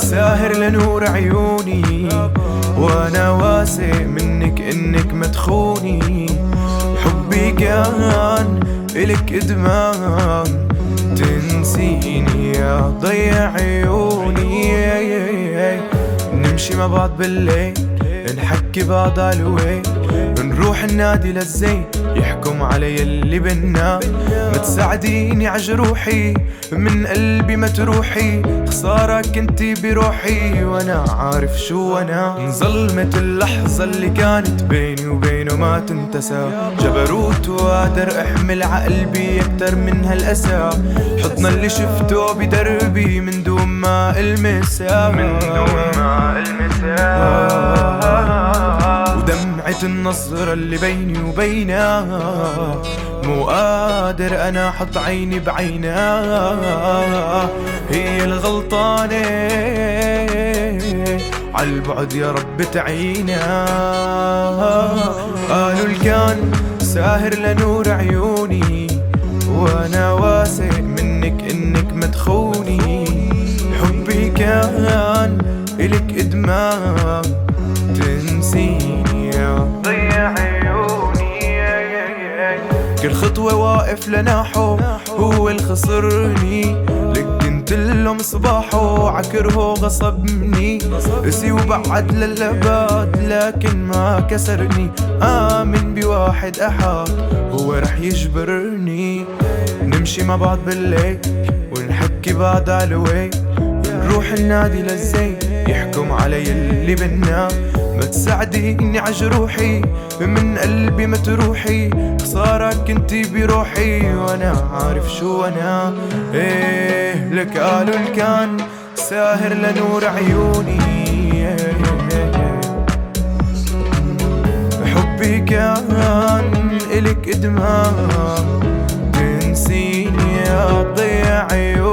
ساهر لنور عيوني، وانا واثق منك انك ما تخوني. حبي كان الك ادمان، تنسيني يا ضيع عيوني. نمشي مع بعض بالليل، نحكي بعض عالوين، نروح النادي للزين يحكم علي اللي بينا. ما تساعديني عجروحي من قلبي ما تروحي، خسارة كنتي بروحي وانا عارف شو انا. ظلمت اللحظة اللي كانت بيني وبينه ما تنتسى، جبروت وقادر احمل عقلبي اكتر من هالاسى. حضنا اللي شفته بدربي من دون ما المسه، ودمعة النظرة اللي بيني وبينها، مو قادر انا احط عيني بعينها. هي الغلطانة عالبعد يا رب تعينا. قالوا الكان ساهر لنور عيوني، وانا واثق منك انك ما تخوني. حبي كان الك ادمان، تنسيني يا ضيع عيوني. كل خطوة واقف لناحه هو اللي خسرني، لك كنتله مصباحه عكره غصبني. قسي وبعد للأبد لكن ما كسرني، آمن بواحد أحد هو رح يجبرني. نمشي مع بعض بالليل ونحكي بعض عالوين، نروح النادي للزين يحكم علي اللي بينا. ما تساعديني عجروحي من قلبي ما تروحي، خسارة كنتي بروحي وانا عارف شو انا. ايه لك قالوا الكان ساهر لنور عيوني، حبي كان الك ادمان، تنسيني يا ضيع عيوني.